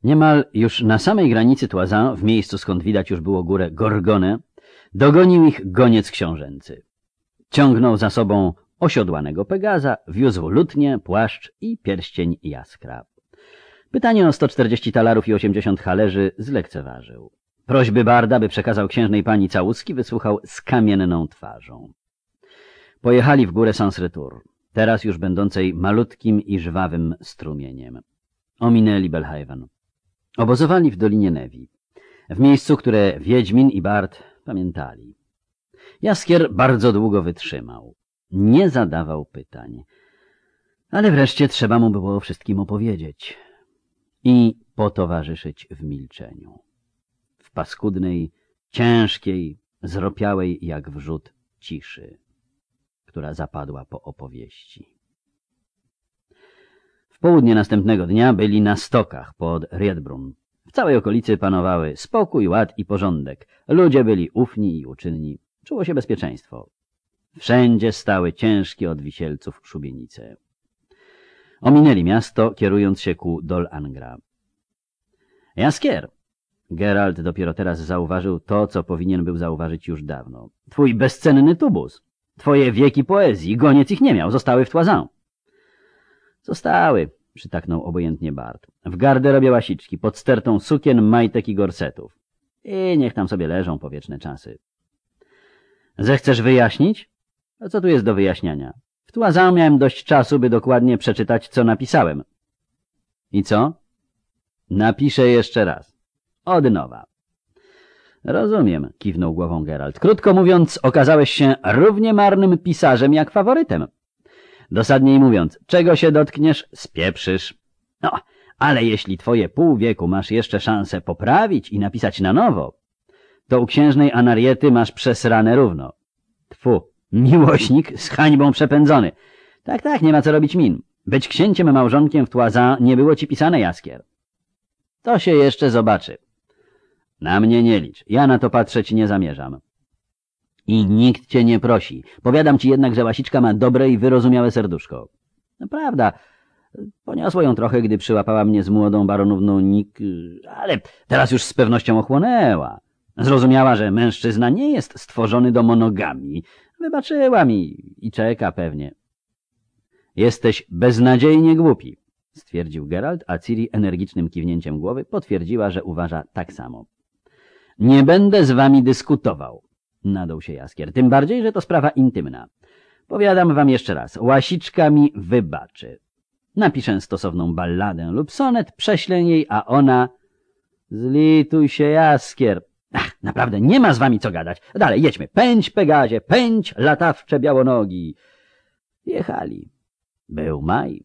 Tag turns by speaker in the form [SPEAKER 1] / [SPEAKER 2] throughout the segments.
[SPEAKER 1] Niemal już na samej granicy Toisans, w miejscu skąd widać już było górę Gorgonę, dogonił ich goniec książęcy. Ciągnął za sobą osiodłanego Pegaza, wiózł lutnię, płaszcz i pierścień jaskra. Pytanie o 140 talarów i 80 halerzy zlekceważył. Prośby barda, by przekazał księżnej pani całuski, wysłuchał z kamienną twarzą. Pojechali w górę Sans-Retour, teraz już będącej malutkim i żwawym strumieniem. Ominęli Belhaven. Obozowali w Dolinie Nevi, w miejscu, które Wiedźmin i bard pamiętali. Jaskier bardzo długo wytrzymał. Nie zadawał pytań. Ale wreszcie trzeba mu było o wszystkim opowiedzieć i potowarzyszyć w milczeniu. W paskudnej, ciężkiej, zropiałej jak wrzód ciszy, która zapadła po opowieści. W południe następnego dnia byli na stokach pod Riedbrunn. W całej okolicy panowały spokój, ład i porządek. Ludzie byli ufni i uczynni. Czuło się bezpieczeństwo. Wszędzie stały ciężkie od wisielców szubienice. Ominęli miasto, kierując się ku Dol Angra. Jaskier! Geralt dopiero teraz zauważył to, co powinien był zauważyć już dawno. Twój bezcenny tubus. Twoje wieki poezji, goniec ich nie miał, zostały w Toisans. Zostały, przytaknął obojętnie bard. W garderobie łasiczki, pod stertą sukien, majtek i gorsetów. I niech tam sobie leżą po wieczne czasy. Zechcesz wyjaśnić? A co tu jest do wyjaśniania? W Toisans miałem dość czasu, by dokładnie przeczytać, co napisałem. I co? Napiszę jeszcze raz. Od nowa. Rozumiem, kiwnął głową Geralt. Krótko mówiąc, okazałeś się równie marnym pisarzem jak faworytem. Dosadniej mówiąc, czego się dotkniesz, spieprzysz. No, ale jeśli twoje pół wieku masz jeszcze szansę poprawić i napisać na nowo, to u księżnej Anariety masz przesrane równo. Tfu, miłośnik z hańbą przepędzony. Tak, nie ma co robić min. Być księciem małżonkiem w Toisans nie było ci pisane, Jaskier. To się jeszcze zobaczy. Na mnie nie licz, ja na to patrzeć nie zamierzam. I nikt cię nie prosi. Powiadam ci jednak, że łasiczka ma dobre i wyrozumiałe serduszko. No, prawda, poniosło ją trochę, gdy przyłapała mnie z młodą baronówną Nick, ale teraz już z pewnością ochłonęła. Zrozumiała, że mężczyzna nie jest stworzony do monogamii. Wybaczyła mi i czeka pewnie. Jesteś beznadziejnie głupi, stwierdził Geralt, a Ciri energicznym kiwnięciem głowy potwierdziła, że uważa tak samo. Nie będę z wami dyskutował, nadął się Jaskier, tym bardziej, że to sprawa intymna. Powiadam wam jeszcze raz, łasiczka mi wybaczy. Napiszę stosowną balladę lub sonet, prześlę jej, a ona... Zlituj się, Jaskier. Ach, naprawdę, nie ma z wami co gadać. Dalej, jedźmy. Pędź, Pegazie, pędź, latawcze białonogi. Jechali. Był maj.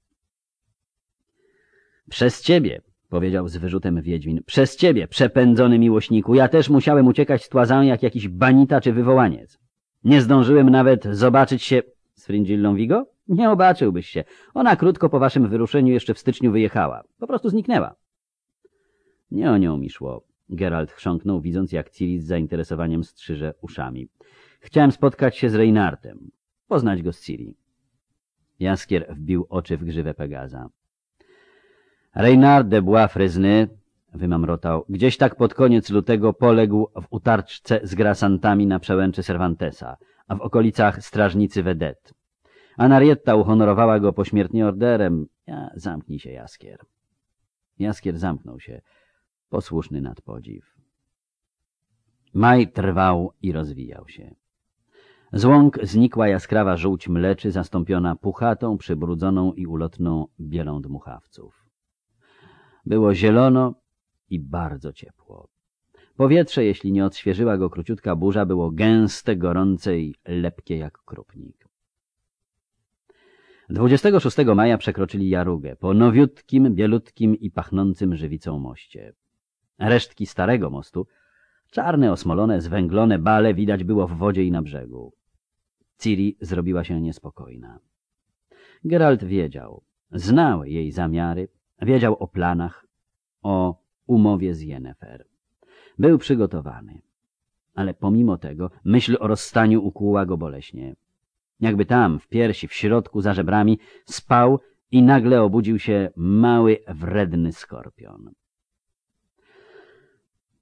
[SPEAKER 1] Przez ciebie, powiedział z wyrzutem Wiedźmin, przez ciebie, przepędzony miłośniku, ja też musiałem uciekać z Toisans jak jakiś banita czy wywołaniec. Nie zdążyłem nawet zobaczyć się z Fringillą Vigo? Nie obaczyłbyś się. Ona krótko po waszym wyruszeniu jeszcze w styczniu wyjechała. Po prostu zniknęła. Nie o nią mi szło. Geralt chrząknął, widząc jak Ciri z zainteresowaniem strzyże uszami. Chciałem spotkać się z Reynardem. Poznać go z Ciri. Jaskier wbił oczy w grzywę Pegaza. Reynard de Bois-Fresny, wymamrotał, gdzieś tak pod koniec lutego poległ w utarczce z grasantami na przełęczy Cervantesa, a w okolicach strażnicy Vedet. Anarietta uhonorowała go pośmiertnie orderem. Zamknij się, Jaskier. Jaskier zamknął się, posłuszny nad podziw. Maj trwał i rozwijał się. Z łąk znikła jaskrawa żółć mleczy, zastąpiona puchatą, przybrudzoną i ulotną bielą dmuchawców. Było zielono i bardzo ciepło. Powietrze, jeśli nie odświeżyła go króciutka burza, było gęste, gorące i lepkie jak krupnik. 26 maja przekroczyli Jarugę po nowiutkim, bielutkim i pachnącym żywicą moście. Resztki starego mostu, czarne, osmolone, zwęglone bale widać było w wodzie i na brzegu. Ciri zrobiła się niespokojna. Geralt wiedział, znał jej zamiary, wiedział o planach, o umowie z Yennefer. Był przygotowany, ale pomimo tego myśl o rozstaniu ukłuła go boleśnie. Jakby tam, w piersi, w środku, za żebrami, spał i nagle obudził się mały, wredny skorpion.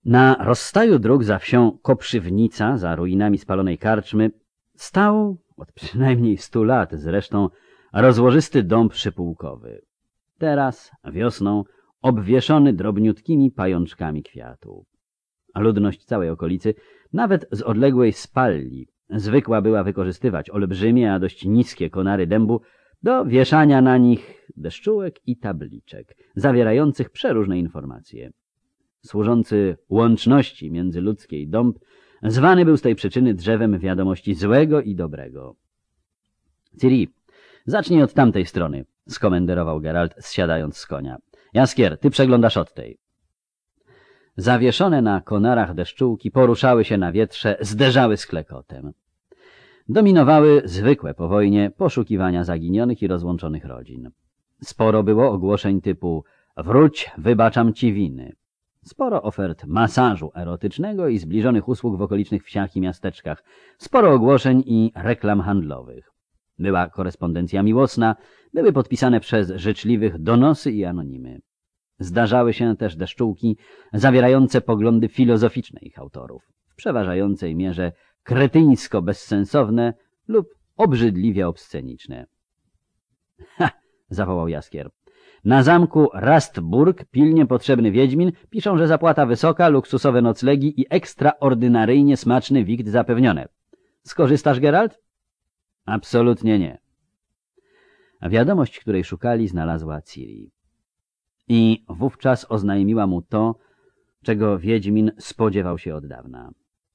[SPEAKER 1] Na rozstaju dróg za wsią Koprzywnica, za ruinami spalonej karczmy, stał, od przynajmniej 100 lat zresztą, rozłożysty dąb przypułkowy. Teraz, wiosną, obwieszony drobniutkimi pajączkami kwiatu. A ludność całej okolicy, nawet z odległej Spalli, zwykła była wykorzystywać olbrzymie, a dość niskie konary dębu do wieszania na nich deszczułek i tabliczek, zawierających przeróżne informacje. Służący łączności międzyludzkiej dąb zwany był z tej przyczyny drzewem wiadomości złego i dobrego. Ciri, zacznij od tamtej strony, skomenderował Geralt, zsiadając z konia. Jaskier, ty przeglądasz od tej. Zawieszone na konarach deszczułki poruszały się na wietrze, zderzały z klekotem. Dominowały zwykłe po wojnie poszukiwania zaginionych i rozłączonych rodzin. Sporo było ogłoszeń typu wróć, wybaczam ci winy. Sporo ofert masażu erotycznego i zbliżonych usług w okolicznych wsiach i miasteczkach. Sporo ogłoszeń i reklam handlowych. Była korespondencja miłosna, były podpisane przez życzliwych donosy i anonimy. Zdarzały się też deszczułki zawierające poglądy filozoficzne ich autorów, w przeważającej mierze kretyńsko bezsensowne lub obrzydliwie obsceniczne. Ha! Zawołał Jaskier. Na zamku Rastburg pilnie potrzebny wiedźmin, piszą, że zapłata wysoka, luksusowe noclegi i ekstraordynaryjnie smaczny wikt zapewnione. Skorzystasz, Geralt? Absolutnie nie. A wiadomość, której szukali, znalazła Ciri. I wówczas oznajmiła mu to, czego wiedźmin spodziewał się od dawna.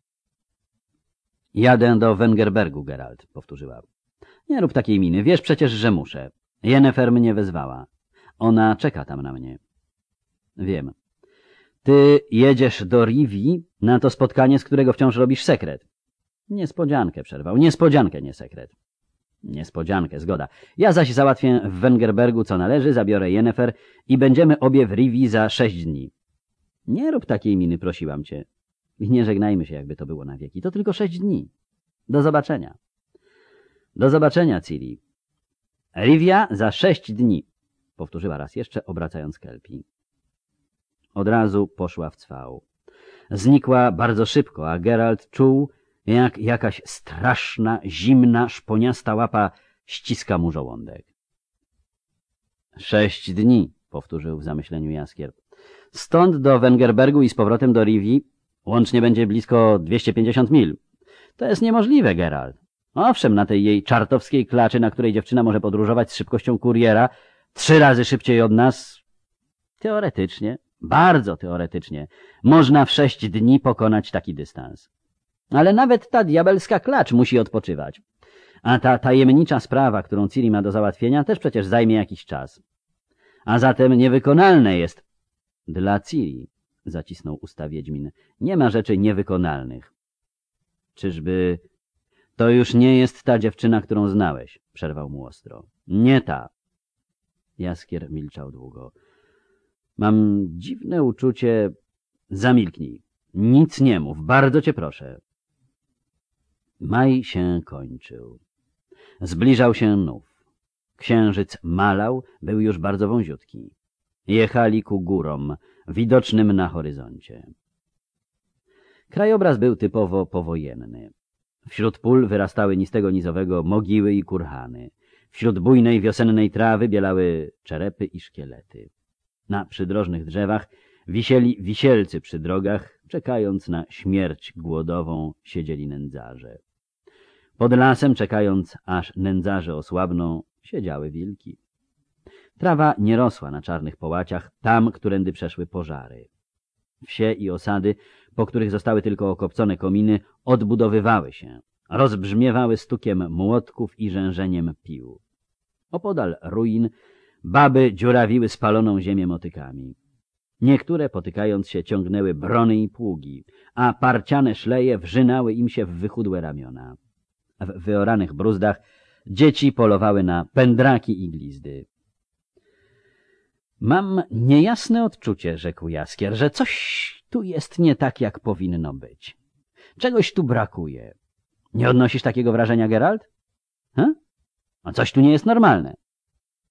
[SPEAKER 1] Jadę do Wengerbergu, Geralt, powtórzyła. Nie rób takiej miny, wiesz przecież, że muszę. Yennefer mnie wezwała. Ona czeka tam na mnie. Wiem. Ty jedziesz do Rivii na to spotkanie, z którego wciąż robisz sekret. Niespodziankę przerwał. Niespodziankę, nie sekret. Niespodziankę, zgoda. Ja zaś załatwię w Wengerbergu co należy, zabiorę Yennefer i będziemy obie w Rivii za 6 dni. Nie rób takiej miny, prosiłam cię. I nie żegnajmy się, jakby to było na wieki. To tylko 6 dni. Do zobaczenia. Do zobaczenia, Ciri. Rivia za 6 dni. Powtórzyła raz jeszcze, obracając kelpi. Od razu poszła w cwał. Znikła bardzo szybko, a Geralt czuł, jak jakaś straszna, zimna, szponiasta łapa ściska mu żołądek. 6 dni, powtórzył w zamyśleniu Jaskier. Stąd do Wengerbergu i z powrotem do Rivii łącznie będzie blisko 250 mil. To jest niemożliwe, Geralt. Owszem, na tej jej czartowskiej klaczy, na której dziewczyna może podróżować z szybkością kuriera 3 razy szybciej od nas, teoretycznie, bardzo teoretycznie, można w 6 dni pokonać taki dystans. Ale nawet ta diabelska klacz musi odpoczywać. A ta tajemnicza sprawa, którą Ciri ma do załatwienia, też przecież zajmie jakiś czas. A zatem niewykonalne jest... Dla Ciri, zacisnął usta wiedźmin, nie ma rzeczy niewykonalnych. Czyżby... To już nie jest ta dziewczyna, którą znałeś, przerwał mu ostro. Nie ta. Jaskier milczał długo. Mam dziwne uczucie... Zamilknij. Nic nie mów, bardzo cię proszę. Maj się kończył. Zbliżał się nów. Księżyc malał, był już bardzo wąziutki. Jechali ku górom, widocznym na horyzoncie. Krajobraz był typowo powojenny. Wśród pól wyrastały nistego nizowego mogiły i kurhany. Wśród bujnej wiosennej trawy bielały czerepy i szkielety. Na przydrożnych drzewach wisieli wisielcy przy drogach, czekając na śmierć głodową siedzieli nędzarze. Pod lasem, czekając aż nędzarze osłabną, siedziały wilki. Trawa nie rosła na czarnych połaciach, tam, którędy przeszły pożary. Wsie i osady, po których zostały tylko okopcone kominy, odbudowywały się, rozbrzmiewały stukiem młotków i rzężeniem pił. Opodal ruin baby dziurawiły spaloną ziemię motykami. Niektóre, potykając się, ciągnęły brony i pługi, a parciane szleje wrzynały im się w wychudłe ramiona. W wyoranych bruzdach dzieci polowały na pędraki i glizdy. Mam niejasne odczucie, rzekł Jaskier, że coś tu jest nie tak, jak powinno być. Czegoś tu brakuje. Nie odnosisz takiego wrażenia, Geralt? A coś tu nie jest normalne.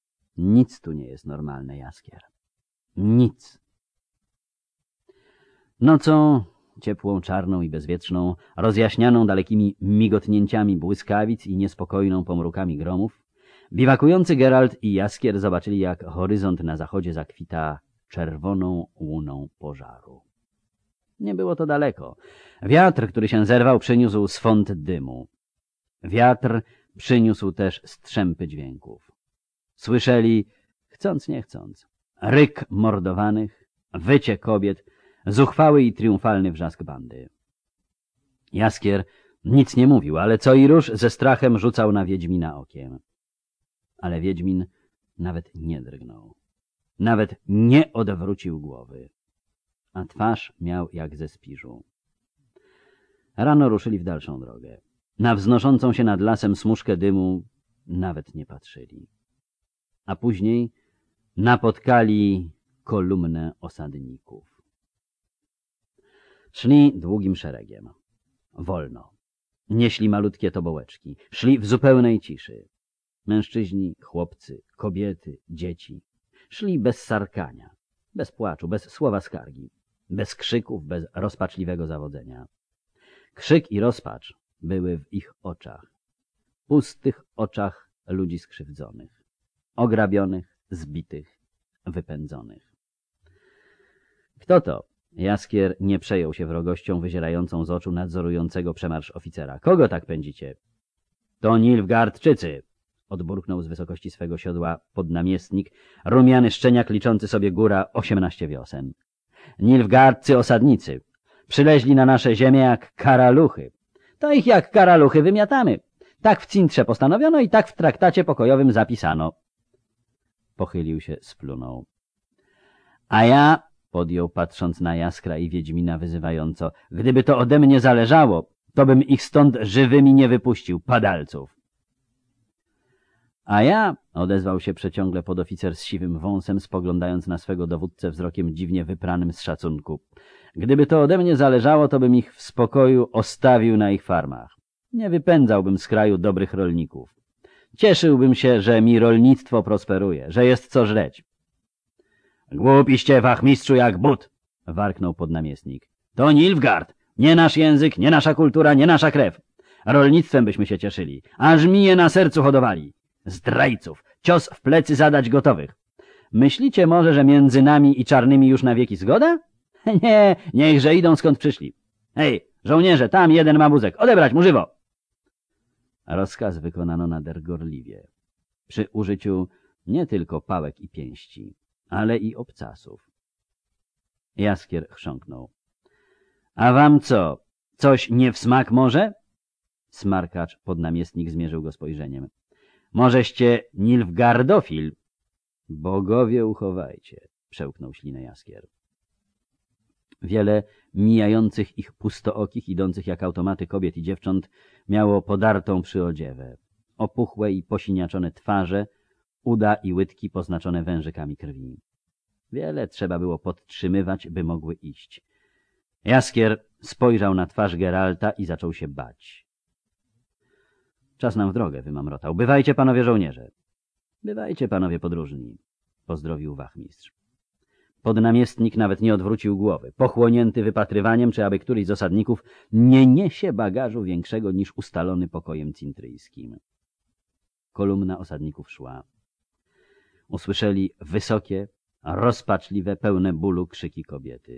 [SPEAKER 1] Nic tu nie jest normalne, Jaskier. Nic. Nocą, ciepłą, czarną i bezwietrzną, rozjaśnianą dalekimi migotnięciami błyskawic i niespokojną pomrukami gromów, biwakujący Geralt i Jaskier zobaczyli, jak horyzont na zachodzie zakwita czerwoną łuną pożaru. Nie było to daleko. Wiatr, który się zerwał, przyniósł swąd dymu. Wiatr przyniósł też strzępy dźwięków. Słyszeli, chcąc nie chcąc, ryk mordowanych, wycie kobiet, zuchwały i triumfalny wrzask bandy. Jaskier nic nie mówił, ale co i róż ze strachem rzucał na Wiedźmina okiem. Ale Wiedźmin nawet nie drgnął. Nawet nie odwrócił głowy. A twarz miał jak ze spiżu. Rano ruszyli w dalszą drogę. Na wznoszącą się nad lasem smuszkę dymu nawet nie patrzyli. A później napotkali kolumnę osadników. Szli długim szeregiem. Wolno. Nieśli malutkie tobołeczki. Szli w zupełnej ciszy. Mężczyźni, chłopcy, kobiety, dzieci. Szli bez sarkania, bez płaczu, bez słowa skargi, bez krzyków, bez rozpaczliwego zawodzenia. Krzyk i rozpacz były w ich oczach. Pustych oczach ludzi skrzywdzonych, ograbionych, zbitych, wypędzonych. Kto to? Jaskier nie przejął się wrogością wyzierającą z oczu nadzorującego przemarsz oficera. Kogo tak pędzicie? To Nilfgaardczycy! Odburknął z wysokości swego siodła podnamiestnik, rumiany szczeniak liczący sobie góra 18 wiosen. Nilfgaardcy osadnicy. Przyleźli na nasze ziemię jak karaluchy. To ich jak karaluchy wymiatamy. Tak w Cintrze postanowiono i tak w traktacie pokojowym zapisano. Pochylił się, splunął. A ja, podjął patrząc na Jaskra i Wiedźmina wyzywająco, gdyby to ode mnie zależało, to bym ich stąd żywymi nie wypuścił, padalców. A ja, odezwał się przeciągle podoficer z siwym wąsem, spoglądając na swego dowódcę wzrokiem dziwnie wypranym z szacunku. Gdyby to ode mnie zależało, to bym ich w spokoju ostawił na ich farmach. Nie wypędzałbym z kraju dobrych rolników. Cieszyłbym się, że mi rolnictwo prosperuje, że jest co żreć. Głupiście, wachmistrzu, jak but! Warknął podnamiestnik. To Nilfgaard! Nie nasz język, nie nasza kultura, nie nasza krew. Rolnictwem byśmy się cieszyli, aż mi je na sercu hodowali. Zdrajców! Cios w plecy zadać gotowych. Myślicie może, że między nami i czarnymi już na wieki zgoda? Nie, niechże idą skąd przyszli. Hej, żołnierze, tam jeden ma wózek. Odebrać mu żywo! Rozkaz wykonano nader gorliwie. Przy użyciu nie tylko pałek i pięści, ale i obcasów. Jaskier chrząknął. A wam co? Coś nie w smak może? Smarkacz, podnamiestnik, zmierzył go spojrzeniem. Możeście Nilfgaardofil? Bogowie uchowajcie, przełknął ślinę Jaskier. Wiele mijających ich pustookich, idących jak automaty kobiet i dziewcząt miało podartą przyodziewę, opuchłe i posiniaczone twarze, uda i łydki poznaczone wężykami krwi. Wiele trzeba było podtrzymywać, by mogły iść. Jaskier spojrzał na twarz Geralta i zaczął się bać. Czas nam w drogę, wymamrotał. Bywajcie, panowie żołnierze. Bywajcie, panowie podróżni, pozdrowił wachmistrz. Podnamiestnik nawet nie odwrócił głowy, pochłonięty wypatrywaniem, czy aby któryś z osadników nie niesie bagażu większego niż ustalony pokojem cintryjskim. Kolumna osadników szła. Usłyszeli wysokie, rozpaczliwe, pełne bólu krzyki kobiety.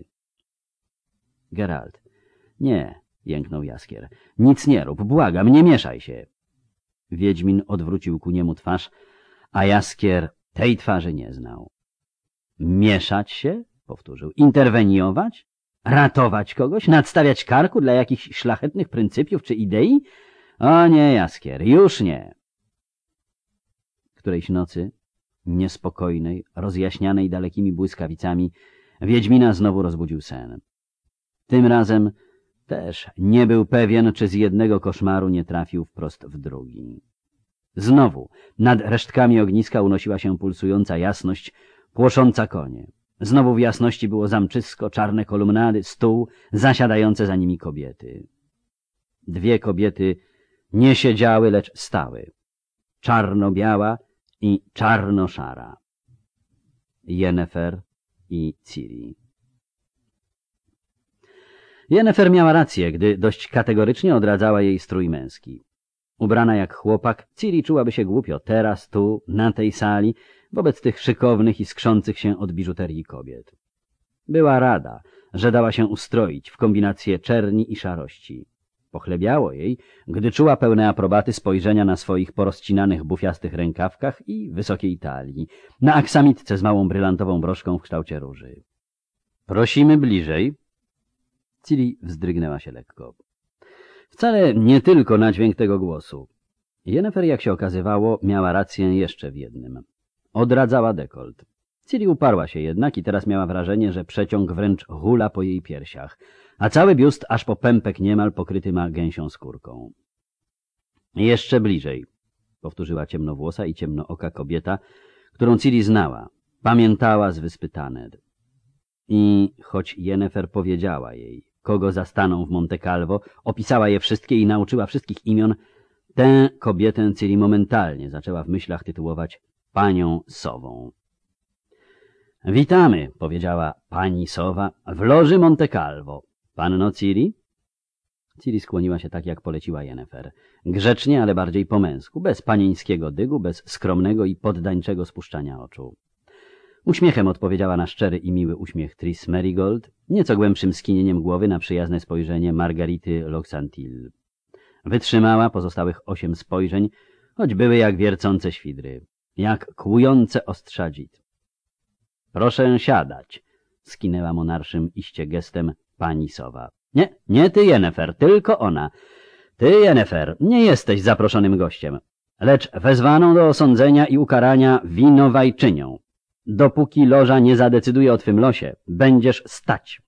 [SPEAKER 1] Geralt. Nie, jęknął Jaskier. Nic nie rób, błagam, nie mieszaj się. Wiedźmin odwrócił ku niemu twarz, a Jaskier tej twarzy nie znał. Mieszać się? Powtórzył. Interweniować? Ratować kogoś? Nadstawiać karku dla jakichś szlachetnych pryncypiów czy idei? O nie, Jaskier, już nie. Którejś nocy, niespokojnej, rozjaśnianej dalekimi błyskawicami, Wiedźmina znowu rozbudził sen. Tym razem też nie był pewien, czy z jednego koszmaru nie trafił wprost w drugi. Znowu nad resztkami ogniska unosiła się pulsująca jasność, płosząca konie. Znowu w jasności było zamczysko, czarne kolumnady, stół, zasiadające za nimi kobiety. Dwie kobiety nie siedziały, lecz stały. Czarno-biała i czarno-szara. Yennefer i Ciri. Yennefer miała rację, gdy dość kategorycznie odradzała jej strój męski. Ubrana jak chłopak, Ciri czułaby się głupio teraz, tu, na tej sali, wobec tych szykownych i skrzących się od biżuterii kobiet. Była rada, że dała się ustroić w kombinację czerni i szarości. Pochlebiało jej, gdy czuła pełne aprobaty spojrzenia na swoich porozcinanych bufiastych rękawkach i wysokiej talii, na aksamitce z małą brylantową broszką w kształcie róży. Prosimy bliżej. Ciri wzdrygnęła się lekko. Wcale nie tylko na dźwięk tego głosu. Yennefer, jak się okazywało, miała rację jeszcze w jednym. Odradzała dekolt. Ciri uparła się jednak i teraz miała wrażenie, że przeciąg wręcz hula po jej piersiach, a cały biust aż po pępek niemal pokryty ma gęsią skórką. Jeszcze bliżej, powtórzyła ciemnowłosa i ciemnooka kobieta, którą Ciri znała, pamiętała z wyspy Taned. I choć Yennefer powiedziała jej, kogo zastaną w Monte Calvo, opisała je wszystkie i nauczyła wszystkich imion, tę kobietę Ciri momentalnie zaczęła w myślach tytułować panią Sową. Witamy, powiedziała pani Sowa, w loży Monte Calvo. Panno Ciri? Ciri skłoniła się tak, jak poleciła Yennefer. Grzecznie, ale bardziej po męsku, bez panieńskiego dygu, bez skromnego i poddańczego spuszczania oczu. Uśmiechem odpowiedziała na szczery i miły uśmiech Tris Merigold, nieco głębszym skinieniem głowy na przyjazne spojrzenie Margarity Loxantil. Wytrzymała pozostałych 8 spojrzeń, choć były jak wiercące świdry, jak kłujące ostrza dzid. Proszę siadać, skinęła monarszym iście gestem pani Sowa. Nie, nie ty, Yennefer, tylko ona. Ty, Yennefer, nie jesteś zaproszonym gościem, lecz wezwaną do osądzenia i ukarania winowajczynią. Dopóki loża nie zadecyduje o twym losie, będziesz stać.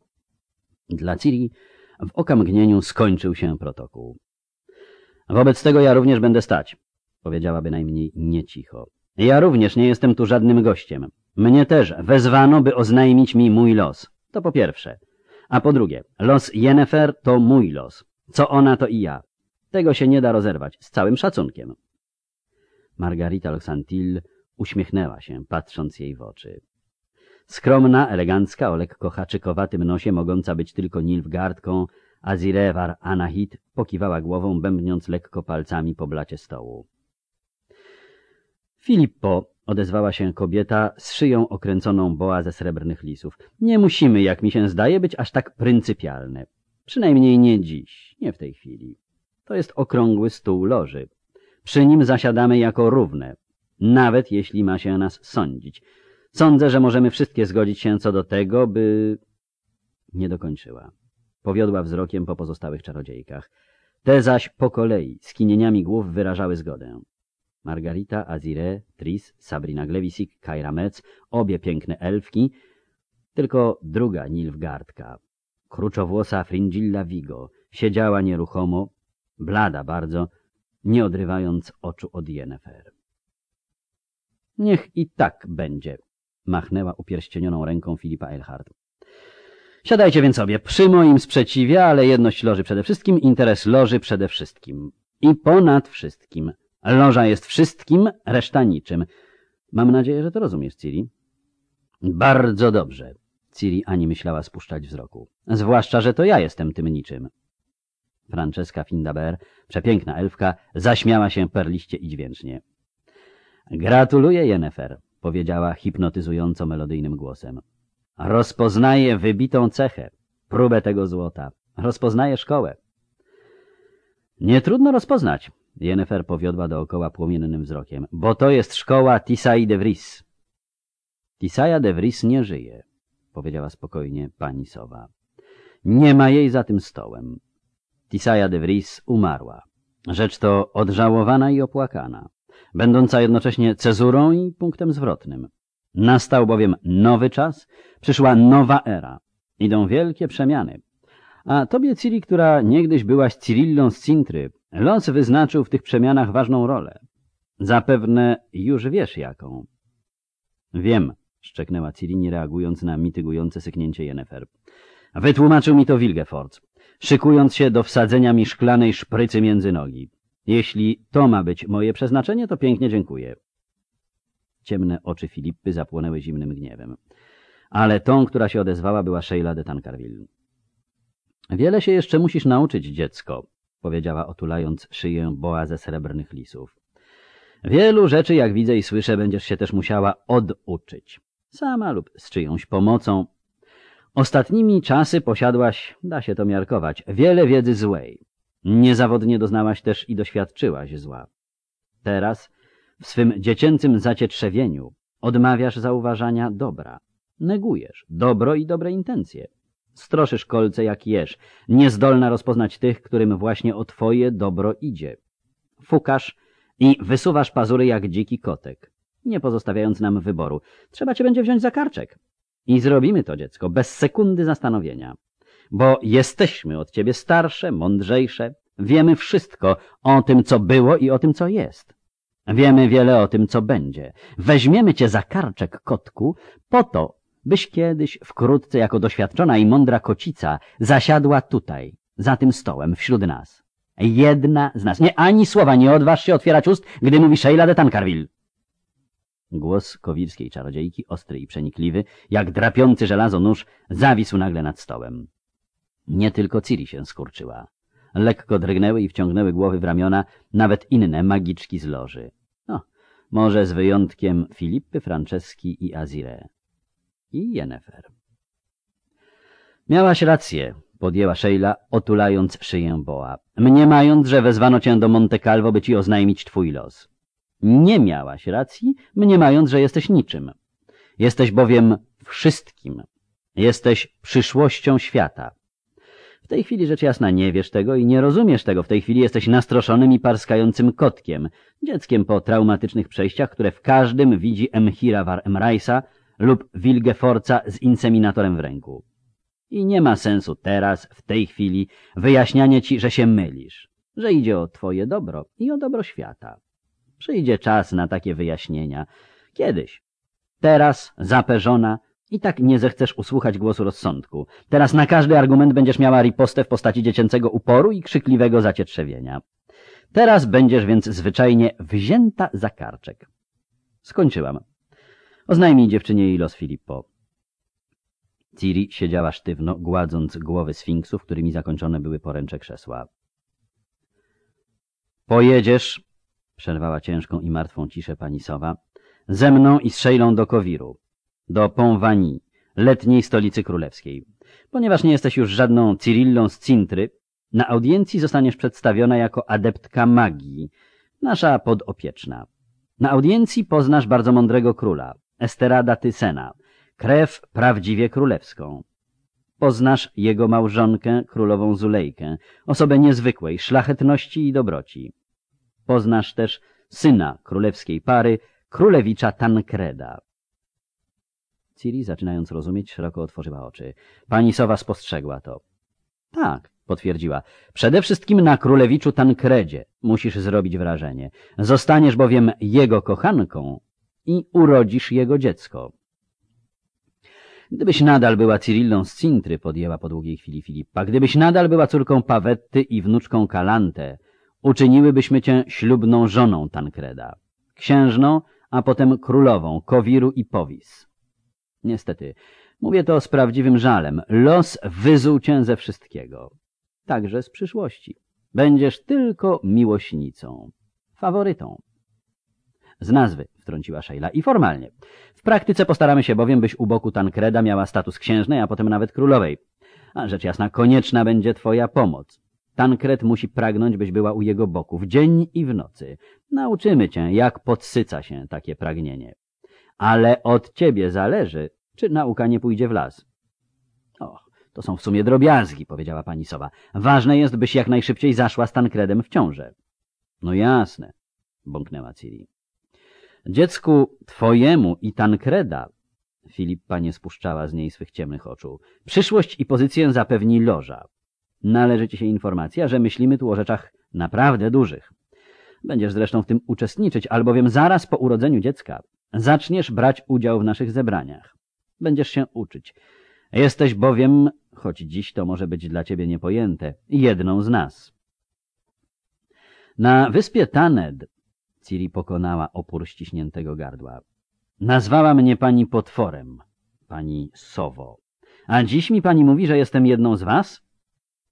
[SPEAKER 1] Dla Ciri w okamgnieniu skończył się protokół. Wobec tego ja również będę stać, powiedziała bynajmniej nie cicho. Ja również nie jestem tu żadnym gościem. Mnie też wezwano, by oznajmić mi mój los. To po pierwsze. A po drugie, los Yennefer to mój los. Co ona, to i ja. Tego się nie da rozerwać, z całym szacunkiem. Margarita Loxantil uśmiechnęła się, patrząc jej w oczy. Skromna, elegancka, o lekko haczykowatym nosie, mogąca być tylko Nilfgaardką, Azirewar Anahit pokiwała głową, bębniąc lekko palcami po blacie stołu. Filippo, odezwała się kobieta z szyją okręconą boa ze srebrnych lisów. Nie musimy, jak mi się zdaje, być aż tak pryncypialne. Przynajmniej nie dziś, nie w tej chwili. To jest okrągły stół loży. Przy nim zasiadamy jako równe, nawet jeśli ma się nas sądzić. Sądzę, że możemy wszystkie zgodzić się co do tego, by... Nie dokończyła. Powiodła wzrokiem po pozostałych czarodziejkach. Te zaś po kolei, skinieniami głów wyrażały zgodę. Margarita, Azire, Tris, Sabrina Glewisik, Kaira Metz, obie piękne elfki, tylko druga Nilfgaardka, kruczowłosa Fringilla Vigo, siedziała nieruchomo, blada bardzo, nie odrywając oczu od Yennefer. Niech i tak będzie, machnęła upierścienioną ręką Filipa Eilhart. Siadajcie więc sobie przy moim sprzeciwie, ale jedność loży przede wszystkim, interes loży przede wszystkim. I ponad wszystkim. Loża jest wszystkim, reszta niczym. Mam nadzieję, że to rozumiesz, Ciri. Bardzo dobrze. Ciri ani myślała spuszczać wzroku. Zwłaszcza, że to ja jestem tym niczym. Francesca Findabair, przepiękna elfka, zaśmiała się perliście i dźwięcznie. Gratuluję, Yennefer, powiedziała hipnotyzująco melodyjnym głosem. Rozpoznaję wybitą cechę, próbę tego złota. Rozpoznaję szkołę. Nie trudno rozpoznać. Yennefer powiodła dookoła płomiennym wzrokiem. Bo to jest szkoła Tissaia de Vris. Tissaia de Vris nie żyje, powiedziała spokojnie pani Sowa. Nie ma jej za tym stołem. Tissaia de Vris umarła. Rzecz to odżałowana i opłakana, będąca jednocześnie cezurą i punktem zwrotnym. Nastał bowiem nowy czas, przyszła nowa era. Idą wielkie przemiany. A tobie, Ciri, która niegdyś byłaś Cirillą z Cintry, los wyznaczył w tych przemianach ważną rolę. Zapewne już wiesz jaką. Wiem, szczeknęła Ciri, nie reagując na mitygujące syknięcie Yennefer. Wytłumaczył mi to Wilgefortz, szykując się do wsadzenia mi szklanej szprycy między nogi. Jeśli to ma być moje przeznaczenie, to pięknie dziękuję. Ciemne oczy Filipy zapłonęły zimnym gniewem. Ale tą, która się odezwała, była Sheila de Tancarville. Wiele się jeszcze musisz nauczyć, dziecko, powiedziała, otulając szyję boa ze srebrnych lisów. Wielu rzeczy, jak widzę i słyszę, będziesz się też musiała oduczyć. Sama lub z czyjąś pomocą. Ostatnimi czasy posiadłaś, da się to miarkować, wiele wiedzy złej. Niezawodnie doznałaś też i doświadczyłaś zła. Teraz, w swym dziecięcym zacietrzewieniu, odmawiasz zauważania dobra. Negujesz dobro i dobre intencje. Stroszysz kolce jak jesz, niezdolna rozpoznać tych, którym właśnie o twoje dobro idzie. Fukasz i wysuwasz pazury jak dziki kotek, nie pozostawiając nam wyboru. Trzeba cię będzie wziąć za karczek. I zrobimy to, dziecko, bez sekundy zastanowienia. Bo jesteśmy od ciebie starsze, mądrzejsze. Wiemy wszystko o tym, co było i o tym, co jest. Wiemy wiele o tym, co będzie. Weźmiemy cię za karczek, kotku, po to, byś kiedyś, wkrótce, jako doświadczona i mądra kocica, zasiadła tutaj, za tym stołem, wśród nas. Jedna z nas. Nie, ani słowa nie odważ się otwierać ust, gdy mówi Sheila de Tancarville. Głos kowirskiej czarodziejki, ostry i przenikliwy, jak drapiący żelazo nóż, zawisł nagle nad stołem. Nie tylko Ciri się skurczyła. Lekko drgnęły i wciągnęły głowy w ramiona nawet inne magiczki z loży. No, może z wyjątkiem Filippy, Franceski i Azire. I Yennefer. Miałaś rację, podjęła Sheila, otulając szyję boa, mniemając, że wezwano cię do Monte Calvo, by ci oznajmić twój los. Nie miałaś racji, mniemając, że jesteś niczym. Jesteś bowiem wszystkim. Jesteś przyszłością świata. W tej chwili rzecz jasna nie wiesz tego i nie rozumiesz tego. W tej chwili jesteś nastroszonym i parskającym kotkiem, dzieckiem po traumatycznych przejściach, które w każdym widzi Emhira var Emraisa lub Wilgefortza z inseminatorem w ręku. I nie ma sensu teraz, w tej chwili, wyjaśnianie ci, że się mylisz, że idzie o twoje dobro i o dobro świata. Przyjdzie czas na takie wyjaśnienia. Kiedyś. Teraz, zaperzona, i tak nie zechcesz usłuchać głosu rozsądku. Teraz na każdy argument będziesz miała ripostę w postaci dziecięcego uporu i krzykliwego zacietrzewienia. Teraz będziesz więc zwyczajnie wzięta za karczek. Skończyłam. Oznajmij dziewczynie jej los, Filippo. Ciri siedziała sztywno, gładząc głowy sfinksów, którymi zakończone były poręcze krzesła. Pojedziesz, przerwała ciężką i martwą ciszę pani Sowa, ze mną i z Sheilą do Kowiru, do Pont-Vanille, letniej stolicy królewskiej. Ponieważ nie jesteś już żadną Cyrillą z Cintry, na audiencji zostaniesz przedstawiona jako adeptka magii, nasza podopieczna. Na audiencji poznasz bardzo mądrego króla, Esterada Tysena, krew prawdziwie królewską. Poznasz jego małżonkę, królową Zulejkę, osobę niezwykłej szlachetności i dobroci. Poznasz też syna królewskiej pary, królewicza Tancreda. Ciri, zaczynając rozumieć, szeroko otworzyła oczy. Pani Sowa spostrzegła to. Tak, potwierdziła. Przede wszystkim na królewiczu Tancredzie musisz zrobić wrażenie. Zostaniesz bowiem jego kochanką i urodzisz jego dziecko. Gdybyś nadal była Cyrillą z Cintry, podjęła po długiej chwili Filippa, gdybyś nadal była córką Pawetty i wnuczką Kalante, uczyniłybyśmy cię ślubną żoną Tancreda, księżną, a potem królową Kowiru i Powis. Niestety, mówię to z prawdziwym żalem, los wyzuł cię ze wszystkiego, także z przyszłości. Będziesz tylko miłośnicą, faworytą. Z nazwy, wtrąciła Sheila, i formalnie. W praktyce postaramy się bowiem, byś u boku Tancreda miała status księżnej, a potem nawet królowej. A rzecz jasna, konieczna będzie twoja pomoc. Tancred musi pragnąć, byś była u jego boku w dzień i w nocy. Nauczymy cię, jak podsyca się takie pragnienie. Ale od ciebie zależy, czy nauka nie pójdzie w las. Och, to są w sumie drobiazgi, powiedziała pani Sowa. Ważne jest, byś jak najszybciej zaszła z Tancredem w ciążę. No jasne, bąknęła Ciri. Dziecku twojemu i Tancreda, Filippa nie spuszczała z niej swych ciemnych oczu, przyszłość i pozycję zapewni loża. Należy ci się informacja, że myślimy tu o rzeczach naprawdę dużych. Będziesz zresztą w tym uczestniczyć, albowiem zaraz po urodzeniu dziecka zaczniesz brać udział w naszych zebraniach. Będziesz się uczyć. Jesteś bowiem, choć dziś to może być dla ciebie niepojęte, jedną z nas. Na wyspie Taned Ciri pokonała opór ściśniętego gardła. Nazwała mnie pani potworem, pani Sowo. A dziś mi pani mówi, że jestem jedną z was?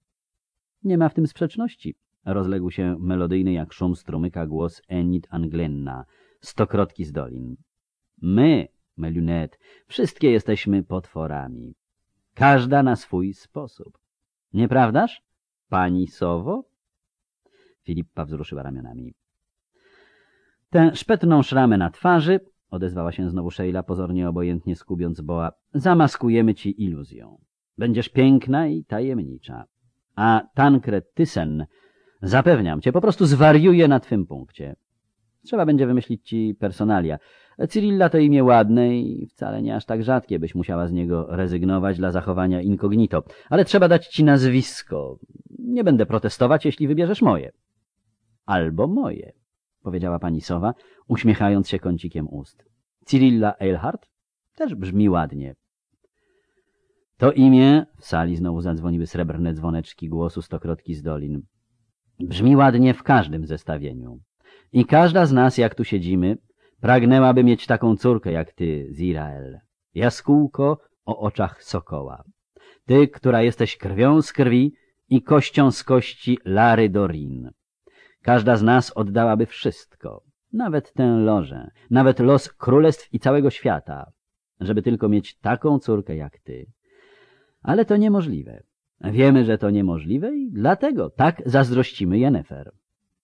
[SPEAKER 1] Nie ma w tym sprzeczności. Rozległ się melodyjny jak szum strumyka głos Enid Anglenna, stokrotki z dolin. My, Melunet, wszystkie jesteśmy potworami. Każda na swój sposób. Nieprawdaż, pani Sowo? Filippa wzruszyła ramionami. Tę szpetną szramę na twarzy, odezwała się znowu Sheila, pozornie obojętnie skubiąc Boa, zamaskujemy ci iluzją. Będziesz piękna i tajemnicza. A Tancred Thyssen, zapewniam cię, po prostu zwariuje na twym punkcie. Trzeba będzie wymyślić ci personalia. Cyrilla to imię ładne i wcale nie aż tak rzadkie, byś musiała z niego rezygnować dla zachowania incognito. Ale trzeba dać ci nazwisko. Nie będę protestować, jeśli wybierzesz moje. Albo moje, powiedziała pani Sowa, uśmiechając się kącikiem ust. Cyrilla Eilhart? Też brzmi ładnie. To imię, w sali znowu zadzwoniły srebrne dzwoneczki głosu stokrotki z dolin. Brzmi ładnie w każdym zestawieniu. I każda z nas, jak tu siedzimy, pragnęłaby mieć taką córkę jak ty, Zirael. Jaskółko o oczach sokoła. Ty, która jesteś krwią z krwi i kością z kości Lary Dorin. Każda z nas oddałaby wszystko, nawet tę lożę, nawet los królestw i całego świata, żeby tylko mieć taką córkę jak ty. Ale to niemożliwe. Wiemy, że to niemożliwe i dlatego tak zazdrościmy Yennefer.